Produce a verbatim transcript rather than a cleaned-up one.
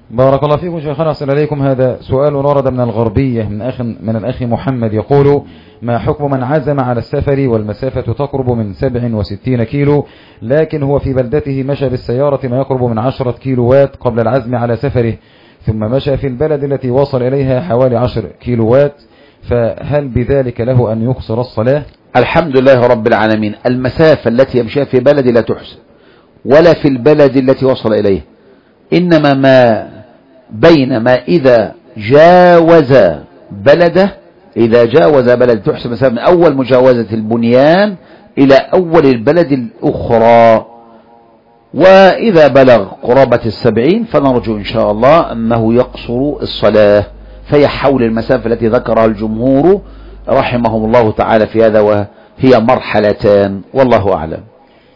بارك الله فيكم شيخنا، أحسن إليكم. هذا سؤال ورد من الغربية من أخ من الأخ محمد، يقول: ما حكم من عزم على السفر والمسافة تقرب من سبع وستين كيلو، لكن هو في بلدته مشى بالسيارة ما يقرب من عشرة كيلوات قبل العزم على سفره، ثم مشى في البلد التي وصل إليها حوالي عشر كيلوات، فهل بذلك له أن يقصر الصلاة؟ الحمد لله رب العالمين. المسافة التي يمشيها في بلد لا تحسب ولا في البلد التي وصل إليه، إنما ما بين ما إذا جاوز بلده، إذا جاوز بلد تحسب مسافة من أول مجاوزة البنيان إلى أول البلد الأخرى. وإذا بلغ قرابة السبعين فنرجو إن شاء الله أنه يقصر الصلاة، فهي حول المسافة التي ذكرها الجمهور رحمهم الله تعالى في هذا، وهي مرحلتان، والله أعلم.